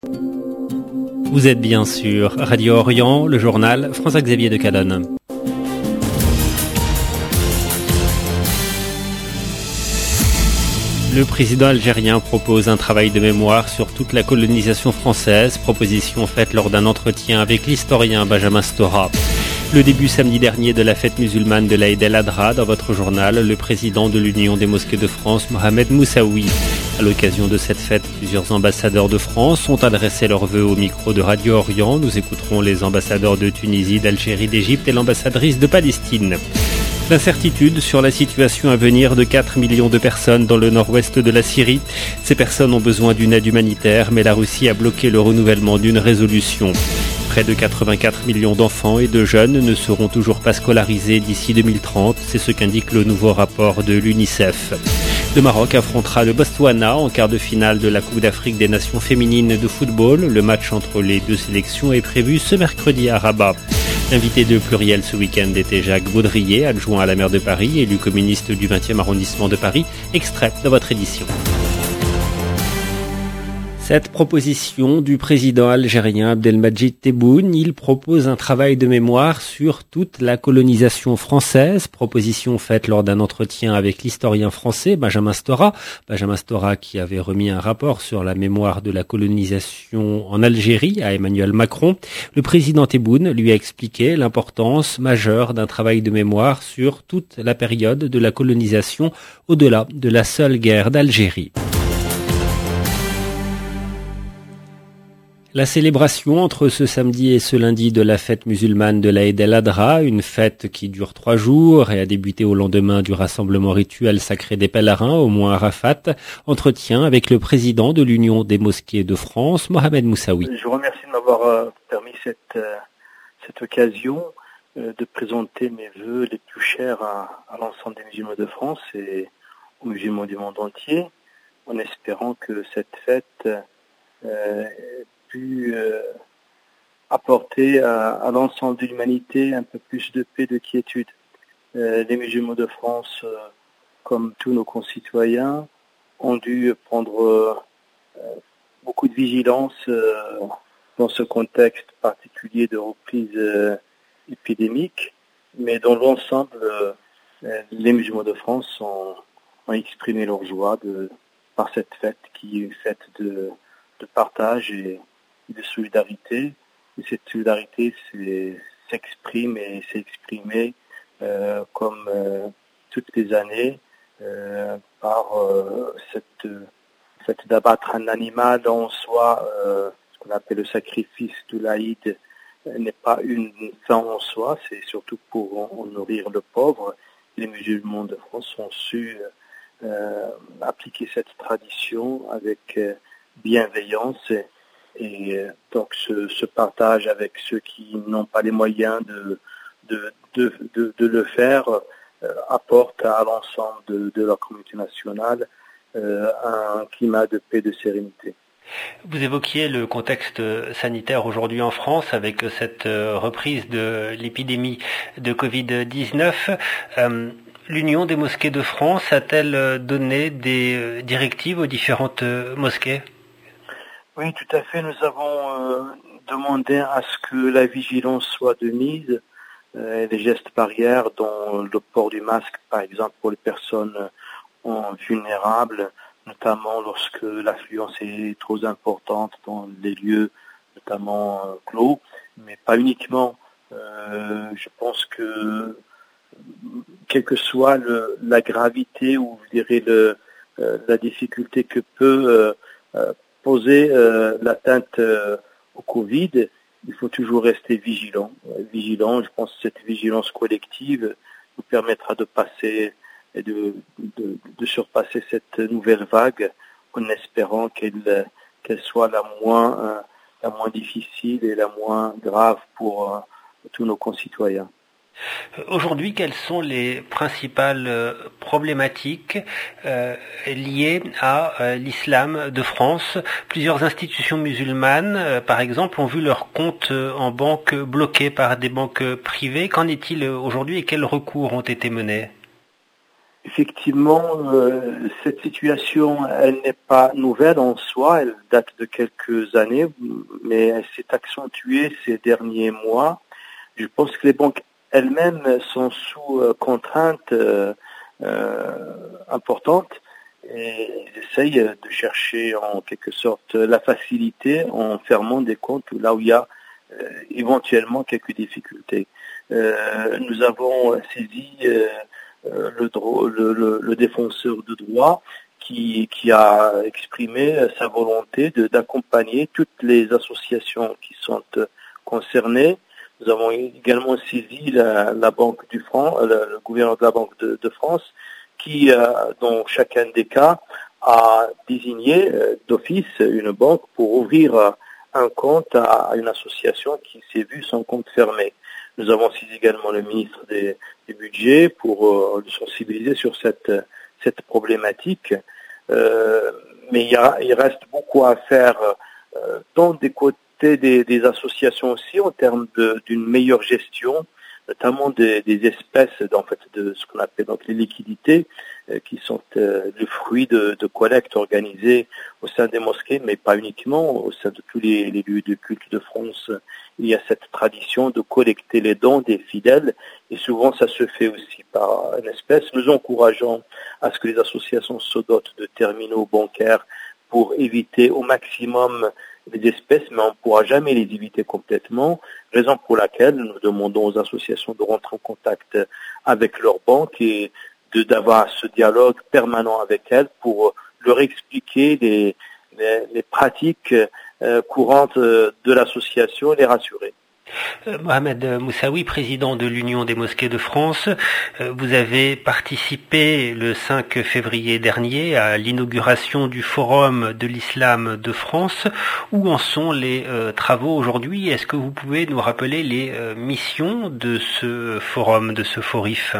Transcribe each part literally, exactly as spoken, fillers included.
Vous êtes bien sur Radio Orient, le journal François-Xavier de Calonne. Le président algérien propose un travail de mémoire sur toute la colonisation française, proposition faite lors d'un entretien avec l'historien Benjamin Stora. Le début samedi dernier de la fête musulmane de l'Aïd el-Adha, dans votre journal, le président de l'Union des mosquées de France, Mohamed Moussaoui. À l'occasion de cette fête, plusieurs ambassadeurs de France ont adressé leurs vœux au micro de Radio Orient. Nous écouterons les ambassadeurs de Tunisie, d'Algérie, d'Égypte et l'ambassadrice de Palestine. L'incertitude sur la situation à venir de quatre millions de personnes dans le nord-ouest de la Syrie. Ces personnes ont besoin d'une aide humanitaire, mais la Russie a bloqué le renouvellement d'une résolution. Près de quatre-vingt-quatre millions d'enfants et de jeunes ne seront toujours pas scolarisés d'ici deux mille trente, c'est ce qu'indique le nouveau rapport de l'UNICEF. Le Maroc affrontera le Botswana en quart de finale de la Coupe d'Afrique des Nations féminines de football. Le match entre les deux sélections est prévu ce mercredi à Rabat. L'invité de Pluriel ce week-end était Jacques Baudrier, adjoint à la maire de Paris, élu communiste du vingtième arrondissement de Paris, extrait de votre édition. Cette proposition du président algérien Abdelmadjid Tebboune, il propose un travail de mémoire sur toute la colonisation française, proposition faite lors d'un entretien avec l'historien français Benjamin Stora, Benjamin Stora qui avait remis un rapport sur la mémoire de la colonisation en Algérie à Emmanuel Macron. Le président Tebboune lui a expliqué l'importance majeure d'un travail de mémoire sur toute la période de la colonisation au-delà de la seule guerre d'Algérie. La célébration entre ce samedi et ce lundi de la fête musulmane de l'Aïd el-Adha, une fête qui dure trois jours et a débuté au lendemain du rassemblement rituel sacré des pèlerins au mont Arafat, entretien avec le président de l'Union des mosquées de France, Mohamed Moussaoui. Je vous remercie de m'avoir euh, permis cette, euh, cette occasion euh, de présenter mes vœux les plus chers à, à l'ensemble des musulmans de France et aux musulmans du monde entier, en espérant que cette fête euh, pu euh, apporter à, à l'ensemble de l'humanité un peu plus de paix, de quiétude. Euh, les musulmans de France, euh, comme tous nos concitoyens, ont dû prendre euh, beaucoup de vigilance euh, dans ce contexte particulier de reprise euh, épidémique, mais dans l'ensemble, euh, les musulmans de France ont, ont exprimé leur joie de, par cette fête qui est une fête de, de partage et de solidarité, et cette solidarité s'exprime et s'est exprimée euh, comme euh, toutes les années euh, par euh, cette fait d'abattre un animal en soi, euh, ce qu'on appelle le sacrifice de l'Aïd, n'est pas une fin en soi, c'est surtout pour en, en nourrir le pauvre. Les musulmans de France ont su euh, appliquer cette tradition avec euh, bienveillance et, et donc ce, ce partage avec ceux qui n'ont pas les moyens de, de, de, de, de le faire euh, apporte à l'ensemble de, de la communauté nationale euh, un climat de paix et de sérénité. Vous évoquiez le contexte sanitaire aujourd'hui en France avec cette reprise de l'épidémie de covid dix-neuf. Euh, L'Union des mosquées de France a-t-elle donné des directives aux différentes mosquées ? Oui, tout à fait. Nous avons euh, demandé à ce que la vigilance soit de mise, euh, les gestes barrières, dont le port du masque, par exemple, pour les personnes euh, vulnérables, notamment lorsque l'affluence est trop importante dans les lieux, notamment euh, clos, mais pas uniquement. Euh, je pense que quelle que soit le, la gravité ou je dirais le, euh, la difficulté que peut euh, euh, poser euh, l'atteinte euh, au Covid, il faut toujours rester vigilant. Euh, vigilant, je pense que cette vigilance collective nous permettra de passer et de, de, de surpasser cette nouvelle vague en espérant qu'elle qu'elle soit la moins euh, la moins difficile et la moins grave pour euh, tous nos concitoyens. Aujourd'hui, quelles sont les principales problématiques euh, liées à euh, l'islam de France ? Plusieurs institutions musulmanes, euh, par exemple, ont vu leurs comptes en banque bloqués par des banques privées. Qu'en est-il aujourd'hui et quels recours ont été menés ? Effectivement, euh, cette situation, elle n'est pas nouvelle en soi, elle date de quelques années, mais elle s'est accentuée ces derniers mois. Je pense que les banques elles-mêmes sont sous euh, contraintes euh, euh, importantes et elles essayent de chercher en quelque sorte la facilité en fermant des comptes là où il y a euh, éventuellement quelques difficultés. Euh, nous avons saisi euh, Le, le, le, le défenseur de droit qui, qui a exprimé sa volonté de, d'accompagner toutes les associations qui sont concernées. Nous avons également saisi la, la Banque du Franc, le, le gouverneur de la Banque de, de France, qui, euh, dans chacun des cas, a désigné euh, d'office une banque pour ouvrir euh, un compte à, à une association qui s'est vue son compte fermé. Nous avons saisi également le ministre des, du Budget pour euh, le sensibiliser sur cette, cette problématique. Euh, mais il, y a, il reste beaucoup à faire euh, tant des côtés des, des associations aussi en termes de, d'une meilleure gestion, notamment des, des espèces, en fait, de ce qu'on appelle donc les liquidités, euh, qui sont euh, le fruit de, de collectes organisées au sein des mosquées, mais pas uniquement, au sein de tous les, les lieux de culte de France. Il y a cette tradition de collecter les dons des fidèles, et souvent ça se fait aussi par une espèce. Nous encourageons à ce que les associations se dotent de terminaux bancaires pour éviter au maximum les espèces, mais on ne pourra jamais les éviter complètement, raison pour laquelle nous demandons aux associations de rentrer en contact avec leurs banques et de, d'avoir ce dialogue permanent avec elles pour leur expliquer les, les, les pratiques euh, courantes de l'association et les rassurer. Euh, Mohamed Moussaoui, président de l'Union des mosquées de France, euh, vous avez participé le cinq février dernier à l'inauguration du Forum de l'Islam de France. Où en sont les euh, travaux aujourd'hui? Est-ce que vous pouvez nous rappeler les euh, missions de ce forum, de ce FORIF?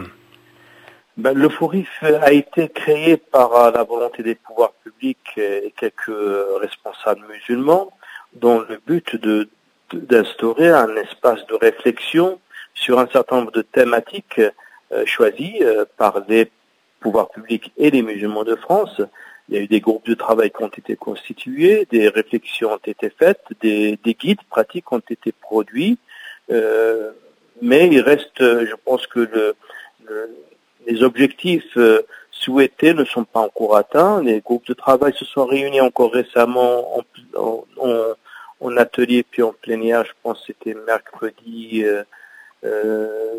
Ben, le FORIF a été créé par la volonté des pouvoirs publics et quelques responsables musulmans dans le but de d'instaurer un espace de réflexion sur un certain nombre de thématiques euh, choisies euh, par les pouvoirs publics et les musulmans de France. Il y a eu des groupes de travail qui ont été constitués, des réflexions ont été faites, des, des guides pratiques ont été produits, euh, mais il reste, je pense que le, le, les objectifs euh, souhaités ne sont pas encore atteints. Les groupes de travail se sont réunis encore récemment en, en, en en atelier puis en plénière, je pense que c'était mercredi, euh, euh,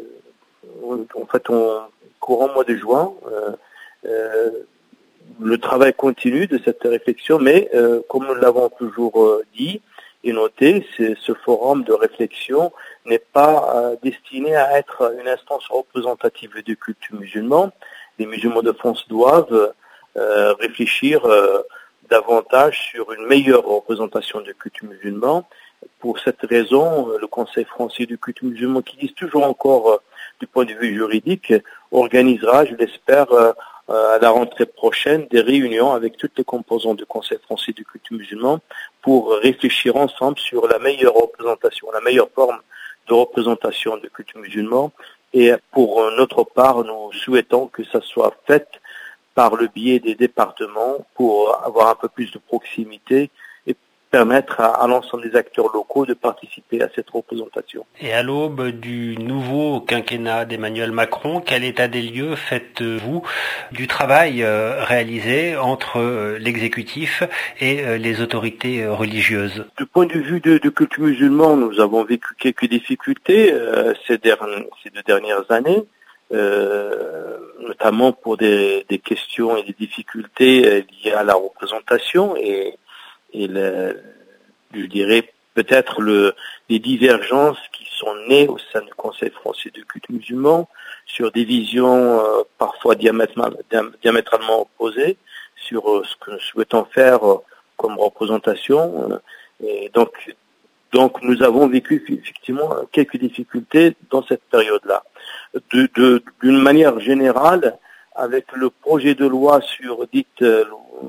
en fait, en courant mois de juin. Euh, euh, le travail continue de cette réflexion, mais euh, comme nous l'avons toujours euh, dit et noté, c'est, ce forum de réflexion n'est pas euh, destiné à être une instance représentative du culte musulman. Les musulmans de France doivent euh, réfléchir euh, davantage sur une meilleure représentation du culte musulman. Pour cette raison, le Conseil français du culte musulman, qui existe toujours encore du point de vue juridique, organisera, je l'espère, à la rentrée prochaine, des réunions avec toutes les composantes du Conseil français du culte musulman pour réfléchir ensemble sur la meilleure représentation, la meilleure forme de représentation du culte musulman. Et pour notre part, nous souhaitons que ça soit fait par le biais des départements pour avoir un peu plus de proximité et permettre à, à l'ensemble des acteurs locaux de participer à cette représentation. Et à l'aube du nouveau quinquennat d'Emmanuel Macron, quel état des lieux faites-vous du travail euh, réalisé entre euh, l'exécutif et euh, les autorités euh, religieuses? Du point de vue de, du culte musulman, nous avons vécu quelques difficultés euh, ces, dernières, ces deux dernières années. Euh, notamment pour des, des questions et des difficultés euh, liées à la représentation et, et le, je dirais peut-être le, les divergences qui sont nées au sein du Conseil français du culte musulman sur des visions euh, parfois diamétralement, diamétralement opposées sur euh, ce que nous souhaitons faire euh, comme représentation. Euh, et donc, donc nous avons vécu effectivement quelques difficultés dans cette période-là. De, de, d'une manière générale, avec le projet de loi sur dite euh,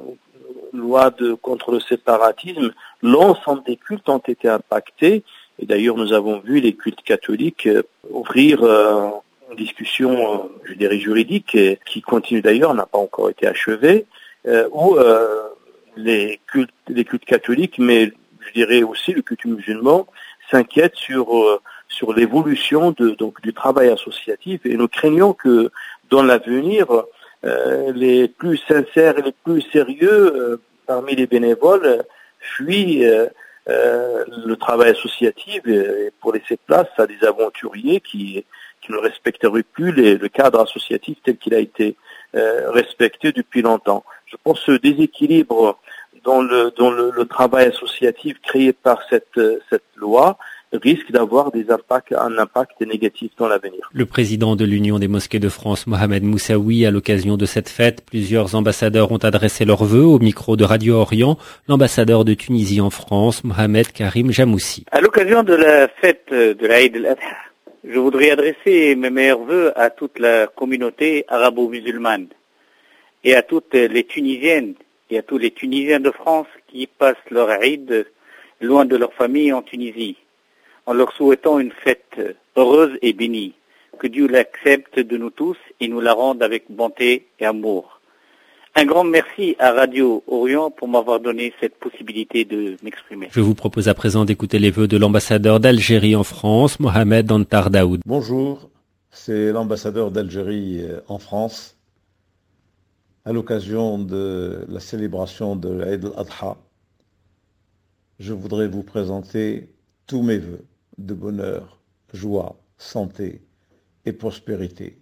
loi de, contre le séparatisme, l'ensemble des cultes ont été impactés. Et d'ailleurs, nous avons vu les cultes catholiques euh, ouvrir euh, une discussion, euh, je dirais, juridique, et qui continue d'ailleurs, n'a pas encore été achevée, euh, où euh, les cultes, les cultes catholiques, mais je dirais aussi le culte musulman, s'inquiètent sur euh, sur l'évolution de donc du travail associatif, et nous craignons que dans l'avenir, euh, les plus sincères et les plus sérieux euh, parmi les bénévoles fuient euh, euh, le travail associatif et pour laisser place à des aventuriers qui qui ne respecteraient plus les, le cadre associatif tel qu'il a été euh, respecté depuis longtemps. Je pense que ce déséquilibre dans le dans le, le travail associatif créé par cette cette loi risque d'avoir des impacts, un impact négatif dans l'avenir. Le président de l'Union des mosquées de France, Mohamed Moussaoui, à l'occasion de cette fête, plusieurs ambassadeurs ont adressé leurs vœux au micro de Radio Orient. L'ambassadeur de Tunisie en France, Mohamed Karim Jamoussi. À l'occasion de la fête de l'Aïd al-Adha, je voudrais adresser mes meilleurs vœux à toute la communauté arabo-musulmane et à toutes les Tunisiennes et à tous les Tunisiens de France qui passent leur Aïd loin de leur famille en Tunisie, en leur souhaitant une fête heureuse et bénie. Que Dieu l'accepte de nous tous et nous la rende avec bonté et amour. Un grand merci à Radio Orient pour m'avoir donné cette possibilité de m'exprimer. Je vous propose à présent d'écouter les vœux de l'ambassadeur d'Algérie en France, Mohamed Antar Daoud. Bonjour, c'est l'ambassadeur d'Algérie en France. À l'occasion de la célébration de l'Aïd al-Adha, je voudrais vous présenter tous mes vœux de bonheur, joie, santé et prospérité.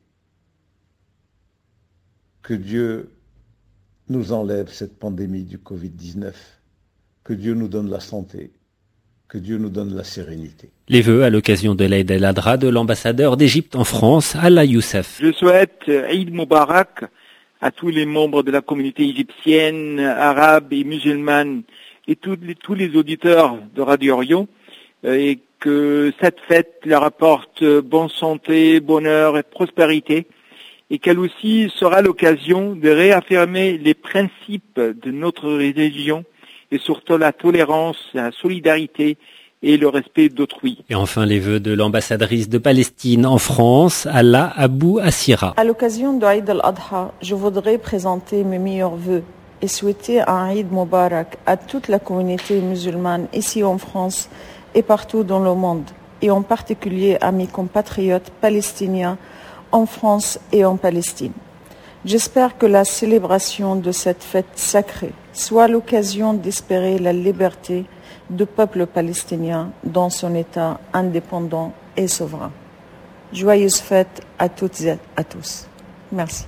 Que Dieu nous enlève cette pandémie du covid dix-neuf, que Dieu nous donne la santé, que Dieu nous donne la sérénité. Les vœux à l'occasion de l'Aïd al-Adha de l'ambassadeur d'Égypte en France, Allah Youssef. Je souhaite Eid Mubarak à tous les membres de la communauté égyptienne, arabe et musulmane et tous les, tous les auditeurs de Radio Orient, et que cette fête leur apporte bonne santé, bonheur et prospérité, et qu'elle aussi sera l'occasion de réaffirmer les principes de notre religion et surtout la tolérance, la solidarité et le respect d'autrui. Et enfin les vœux de l'ambassadrice de Palestine en France, Allah Abou Assira. À l'occasion de Eid al-Adha, je voudrais présenter mes meilleurs vœux et souhaiter un Eid Mubarak à toute la communauté musulmane ici en France et partout dans le monde, et en particulier à mes compatriotes palestiniens en France et en Palestine. J'espère que la célébration de cette fête sacrée soit l'occasion d'espérer la liberté du peuple palestinien dans son État indépendant et souverain. Joyeuses fêtes à toutes et à tous. Merci.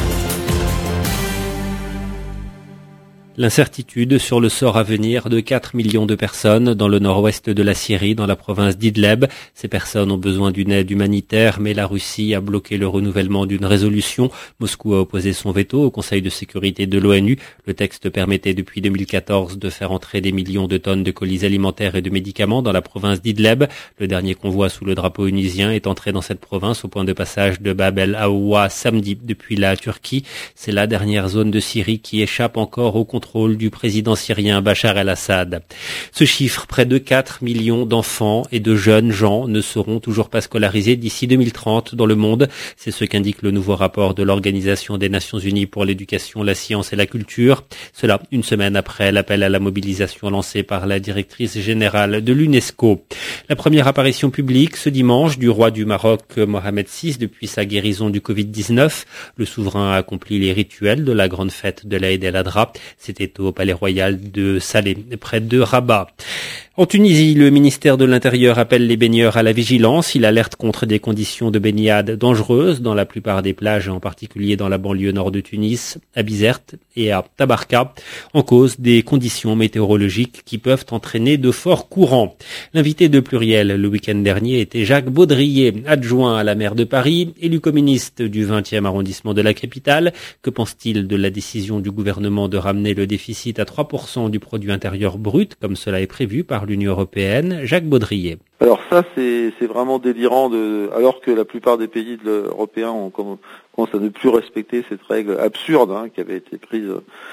L'incertitude sur le sort à venir de quatre millions de personnes dans le nord-ouest de la Syrie, dans la province d'Idleb. Ces personnes ont besoin d'une aide humanitaire, mais la Russie a bloqué le renouvellement d'une résolution. Moscou a opposé son veto au Conseil de sécurité de l'ONU. Le texte permettait depuis deux mille quatorze de faire entrer des millions de tonnes de colis alimentaires et de médicaments dans la province d'Idleb. Le dernier convoi sous le drapeau onusien est entré dans cette province au point de passage de Bab el-Aoua samedi depuis la Turquie. C'est la dernière zone de Syrie qui échappe encore au contrôle du président syrien Bachar el-Assad. Ce chiffre, près de quatre millions d'enfants et de jeunes gens ne seront toujours pas scolarisés d'ici deux mille trente dans le monde. C'est ce qu'indique le nouveau rapport de l'Organisation des Nations Unies pour l'éducation, la science et la culture. Cela une semaine après l'appel à la mobilisation lancé par la directrice générale de l'UNESCO. La première apparition publique ce dimanche du roi du Maroc Mohamed six depuis sa guérison du covid dix-neuf. Le souverain a accompli les rituels de la grande fête de l'Aïd el-Adha. C'était au palais royal de Salé, près de Rabat. En Tunisie, le ministère de l'Intérieur appelle les baigneurs à la vigilance. Il alerte contre des conditions de baignade dangereuses dans la plupart des plages, en particulier dans la banlieue nord de Tunis, à Bizerte et à Tabarka, en cause des conditions météorologiques qui peuvent entraîner de forts courants. L'invité de Pluriel le week-end dernier était Jacques Baudrier, adjoint à la maire de Paris, élu communiste du vingtième arrondissement de la capitale. Que pense-t-il de la décision du gouvernement de ramener le déficit à trois pour cent du produit intérieur brut, comme cela est prévu par l'Union européenne? Jacques Baudrier. Alors ça, c'est, c'est vraiment délirant, de, alors que la plupart des pays de européens ont commencé à ne plus respecter cette règle absurde hein, qui avait été prise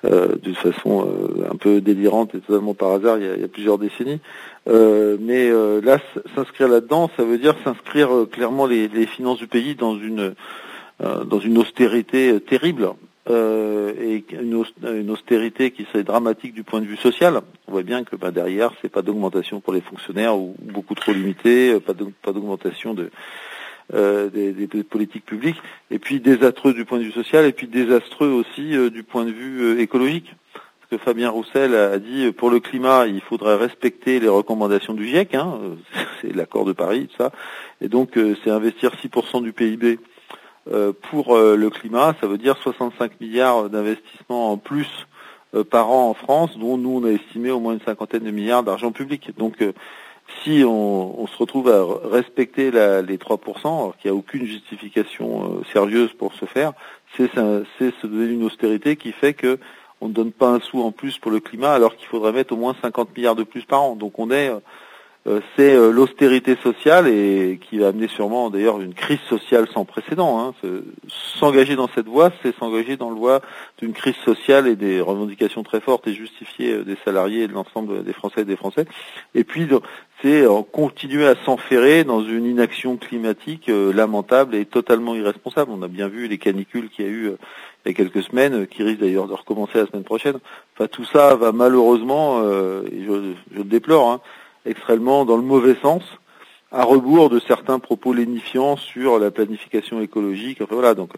euh, d'une façon euh, un peu délirante et totalement par hasard il y a, il y a plusieurs décennies. Euh, mais euh, là, s'inscrire là-dedans, ça veut dire s'inscrire euh, clairement les, les finances du pays dans une euh, dans une austérité euh, terrible. Euh, et une, une austérité qui serait dramatique du point de vue social. On voit bien que bah, derrière, c'est pas d'augmentation pour les fonctionnaires ou beaucoup trop limité, pas de, pas d'augmentation de euh, des, des, des politiques publiques, et puis désastreux du point de vue social, et puis désastreux aussi euh, du point de vue euh, écologique. Parce que Fabien Roussel a dit pour le climat, il faudrait respecter les recommandations du GIEC, hein, c'est l'accord de Paris, tout ça, et donc euh, c'est investir six pour cent du P I B. Euh, pour euh, le climat, ça veut dire soixante-cinq milliards d'investissements en plus euh, par an en France, dont nous on a estimé au moins une cinquantaine de milliards d'argent public. Donc euh, si on, on se retrouve à respecter la, les trois pour cent, alors qu'il n'y a aucune justification euh, sérieuse pour ce faire, c'est, c'est se donner une austérité qui fait que on ne donne pas un sou en plus pour le climat alors qu'il faudrait mettre au moins cinquante milliards de plus par an. Donc on est... Euh, Euh, c'est euh, l'austérité sociale et qui va amener sûrement d'ailleurs une crise sociale sans précédent. Hein. S'engager dans cette voie, c'est s'engager dans le voie d'une crise sociale et des revendications très fortes et justifiées des salariés et de l'ensemble des Français et des Français. Et puis c'est euh, continuer à s'enferrer dans une inaction climatique euh, lamentable et totalement irresponsable. On a bien vu les canicules qu'il y a eu euh, il y a quelques semaines, euh, qui risquent d'ailleurs de recommencer la semaine prochaine. Enfin tout ça va malheureusement, euh, et je, je le déplore, hein, extrêmement dans le mauvais sens, à rebours de certains propos lénifiants sur la planification écologique. Enfin voilà, donc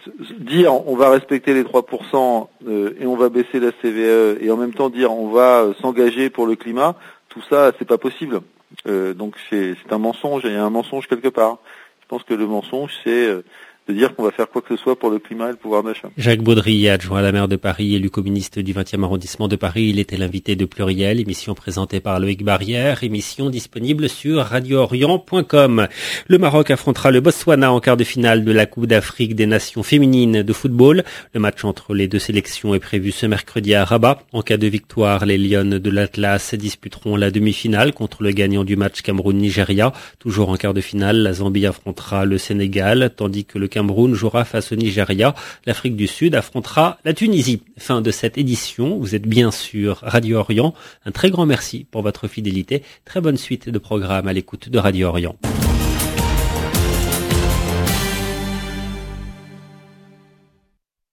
dire on va respecter les trois pour cent euh, et on va baisser la C V E et en même temps dire on va s'engager pour le climat, tout ça c'est pas possible. Euh, donc c'est, c'est un mensonge, il y a un mensonge quelque part. Je pense que le mensonge c'est euh, de dire qu'on va faire quoi que ce soit pour le climat et le pouvoir d'achat. Jacques Baudry, adjoint à la maire de Paris, élu communiste du vingtième arrondissement de Paris, il était l'invité de Pluriel, émission présentée par Loïc Barrière, émission disponible sur radio orient point com. Le Maroc affrontera le Botswana en quart de finale de la Coupe d'Afrique des Nations féminines de football. Le match entre les deux sélections est prévu ce mercredi à Rabat. En cas de victoire, les Lionnes de l'Atlas disputeront la demi-finale contre le gagnant du match Cameroun-Nigeria. Toujours en quart de finale, la Zambie affrontera le Sénégal, tandis que le Cameroun jouera face au Nigeria. L'Afrique du Sud affrontera la Tunisie. Fin de cette édition. Vous êtes bien sûr Radio Orient. Un très grand merci pour votre fidélité. Très bonne suite de programmes à l'écoute de Radio Orient.